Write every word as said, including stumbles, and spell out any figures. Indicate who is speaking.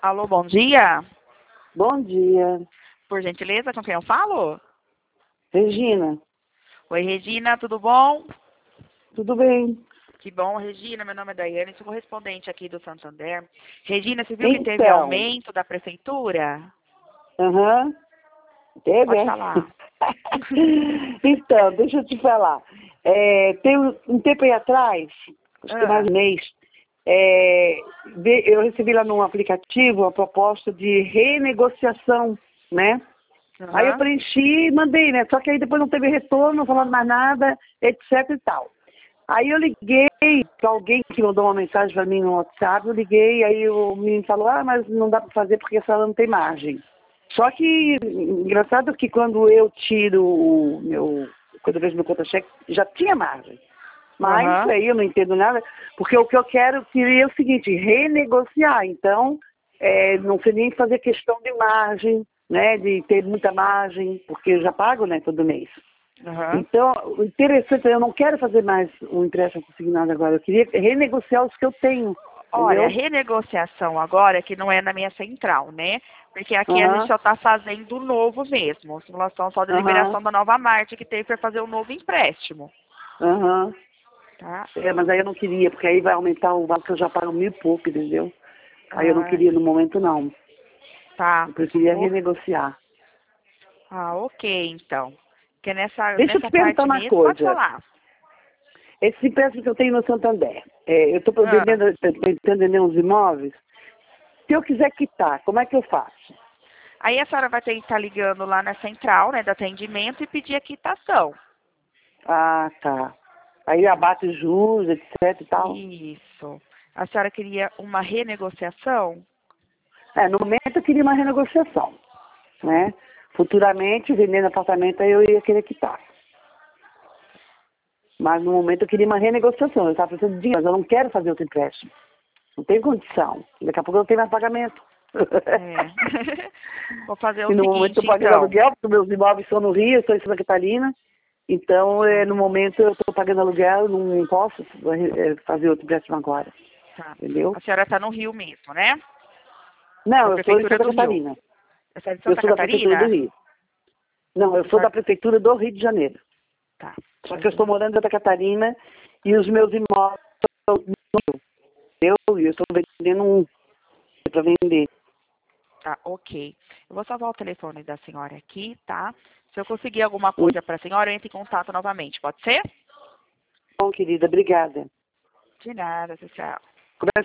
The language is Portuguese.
Speaker 1: Alô, bom dia.
Speaker 2: Bom dia.
Speaker 1: Por gentileza, com quem eu falo?
Speaker 2: Regina,
Speaker 1: Oi, Regina, tudo bom?
Speaker 2: tudo bem?
Speaker 1: Que bom, Regina. Meu nome é Daiane, sou correspondente aqui do Santander. Regina, você viu que teve
Speaker 2: Então,
Speaker 1: aumento da prefeitura?
Speaker 2: aham, teve,
Speaker 1: Pode
Speaker 2: é?
Speaker 1: falar.
Speaker 2: Então, deixa eu te falar. É, tem um, um tempo aí atrás, acho que mais
Speaker 1: Ah,
Speaker 2: de um mês, é, de- eu recebi lá num aplicativo uma proposta de renegociação, né? Aí eu
Speaker 1: aham,
Speaker 2: preenchi e mandei, né? Só que aí depois não teve retorno, não falando mais nada, etc e tal. Aí eu liguei para alguém que mandou uma mensagem para mim no WhatsApp, eu liguei, aí o menino falou, ah, mas não dá para fazer porque essa não tem margem. Só que, engraçado que quando eu tiro o meu, quando eu vejo meu conta-cheque, já tinha margem. Mas
Speaker 1: aham.
Speaker 2: aí eu não entendo nada, porque o que eu quero seria é o seguinte, renegociar. Então, é, não sei nem fazer questão de margem, né, de ter muita margem, porque eu já pago, né, todo mês.
Speaker 1: Aham.
Speaker 2: Então, o interessante, eu não quero fazer mais um empréstimo consignado agora, eu queria renegociar os que eu tenho,
Speaker 1: Olha, a
Speaker 2: entendeu?
Speaker 1: renegociação agora, que não é na minha central, né? Porque aqui a gente
Speaker 2: Aham,
Speaker 1: só está fazendo o novo mesmo. Simulação só de
Speaker 2: aham,
Speaker 1: liberação da nova Marte que teve para fazer o novo empréstimo,
Speaker 2: aham.
Speaker 1: tá?
Speaker 2: É, mas aí eu não queria, porque aí vai aumentar o valor que eu já pago mil e pouco, entendeu? Aí eu não
Speaker 1: Ah,
Speaker 2: queria no momento, não.
Speaker 1: tá.
Speaker 2: Eu preferia
Speaker 1: O-
Speaker 2: renegociar.
Speaker 1: Ah, ok, então. Porque nessa,
Speaker 2: Deixa eu te
Speaker 1: nessa
Speaker 2: perguntar
Speaker 1: parte
Speaker 2: uma
Speaker 1: mesmo, pode
Speaker 2: coisa.
Speaker 1: falar.
Speaker 2: Esse empréstimo que eu tenho no Santander, é, eu estou
Speaker 1: Ah,
Speaker 2: vendendo, tentando vender uns imóveis. Se eu quiser quitar, como é que eu faço?
Speaker 1: aí a senhora vai ter que estar ligando lá na central, né, do atendimento e pedir a quitação.
Speaker 2: Ah, tá. Aí abate os juros, etc e tal.
Speaker 1: Isso. A senhora queria uma renegociação?
Speaker 2: É, no momento eu queria uma renegociação, né? Futuramente, vendendo apartamento, aí eu ia querer quitar. Mas no momento eu queria uma renegociação. Eu estava precisando de dinheiro, mas eu não quero fazer outro empréstimo. Não tem condição. Daqui a pouco eu não tenho mais pagamento.
Speaker 1: É. Vou fazer
Speaker 2: E
Speaker 1: o
Speaker 2: no momento eu
Speaker 1: seguinte,
Speaker 2: estou pagando
Speaker 1: então.
Speaker 2: aluguel, porque meus imóveis são no Rio, eu estou em Santa Catarina. Então, é,
Speaker 1: Tá,
Speaker 2: no momento eu estou pagando aluguel, não posso é, fazer outro empréstimo agora.
Speaker 1: tá.
Speaker 2: Entendeu?
Speaker 1: A senhora está no Rio mesmo, né?
Speaker 2: Não,
Speaker 1: Da
Speaker 2: eu sou em
Speaker 1: Prefeitura
Speaker 2: Santa
Speaker 1: do Rio.
Speaker 2: Catarina.
Speaker 1: Você é de
Speaker 2: Eu
Speaker 1: Santa
Speaker 2: sou da Prefeitura do
Speaker 1: Catarina?
Speaker 2: Rio. Não, eu
Speaker 1: Você
Speaker 2: sou da
Speaker 1: tá...
Speaker 2: Prefeitura do Rio de Janeiro.
Speaker 1: Tá.
Speaker 2: Só que eu estou morando em Santa Catarina e os meus imóveis estão no Rio. Eu, e eu estou vendendo um para vender.
Speaker 1: Tá, ok. Eu vou salvar o telefone da senhora aqui, tá? Se eu conseguir alguma coisa para a senhora, eu entro em contato novamente, pode ser?
Speaker 2: Bom, querida, obrigada.
Speaker 1: De nada, tchau.
Speaker 2: Como é